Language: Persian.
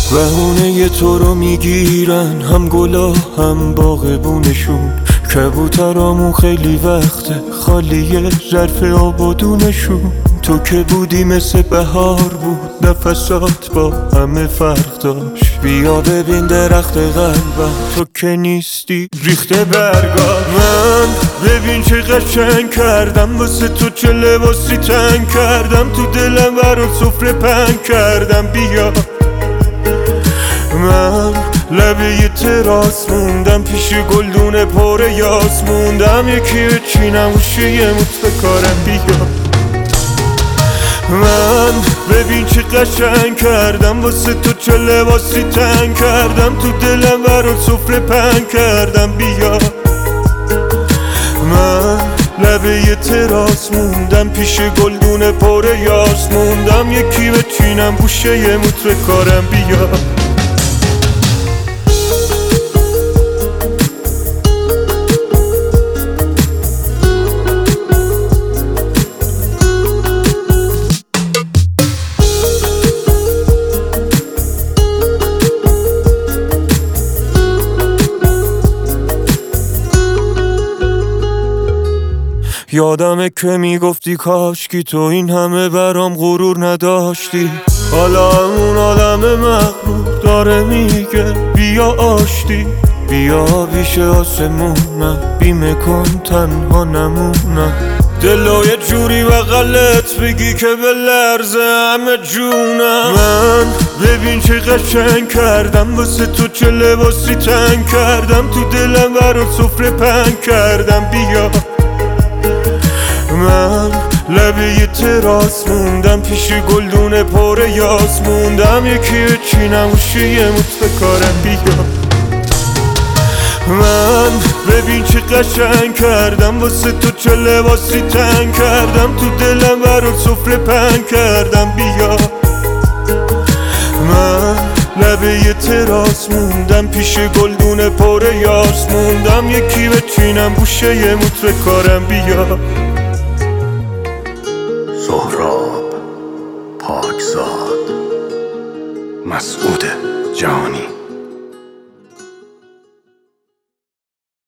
بهونه تو رو میگیرن هم گلا هم باغبونشون، کبوترامون خیلی وقته خالیه ظرف آبادونشون. تو که بودی مثل بهار بود، نفسات با همه فرق داشت. بیا ببین درخت قلبم، تو که نیستی ریخته برگا. من ببین چه قشنگ کردم واسه تو، چه لباسی تنگ کردم تو دلم برات سفره پنگ کردم. بیا من لبه تراس موندم، پیش گلدون پر یاس موندم. یکی بچینم گوشه یه موت بکارم. بیا من ببین چه قشنگ کردم واسه تو، چه لباسی تنگ کردم تو دلم برات سفره پنگ کردم. بیا من لبه تراس موندم، پیش گلدون پر یاس موندم. یکی بچینم گوشه یه موت بکارم. بیا یادمه که میگفتی کاشکی تو این همه برام غرور نداشتی. حالا اون آدم مغرور داره میگه بیا آشتی. بیا پیش آسمونم، بیمه کن تنها نمونم. دلو یه جوری بغلت بگی که به لرزه همه جونم. من ببین چه قشنگ کردم واسه تو، چه لباسی تنگ کردم تو دلم برات سفره پنگ کردم. بیا من لبه تراس موندم، پیش گلدون پر یاس موندم. یکی بچینم گوشه یه موت بکارم. بیا من ببین چه قشنگ کردم واسه تو، چه لباسی تنگ کردم تو دلم برات سفره پنگ کردم. بیا من لبه تراس موندم، پیش گلدون پر یاس موندم. یکی بچینم گوشه یه موت بکارم. بیا سهراب پاکزاد، مسعود جهانی.